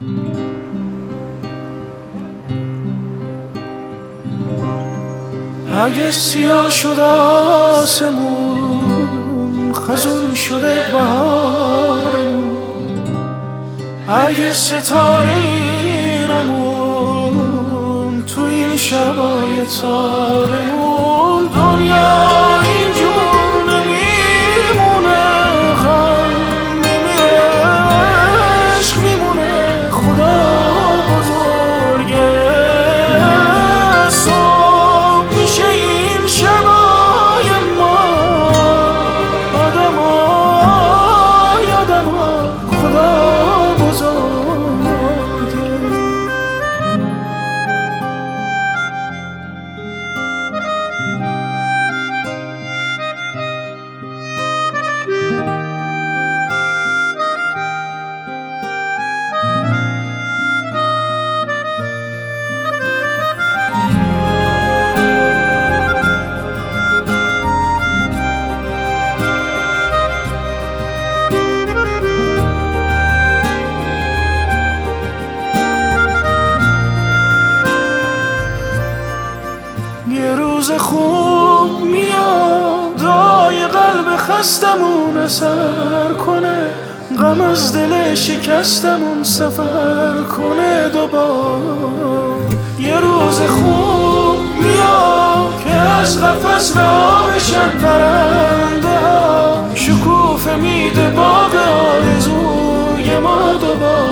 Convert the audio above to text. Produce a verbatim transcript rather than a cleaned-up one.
اگه سیاه شد آسمون، خزون شده بهارمون، اگه ستاره ایرمون تو این شبای تارمون، دنیا اینجور نمیمونه، غم نمیره، عشق میمونه. خدا بزرگه، صبح میشه این شبای ما، آدما یادما، خدا بزرگه. یه روز خوب میاد، دای قلب خستمون اثر کنه، غم از دل شکستمون سفر کنه دوبار. یه روز خوب میاد که از قفس رها بشن پرنده ها، شکوفه میده باغ آرزوی ما دوبار.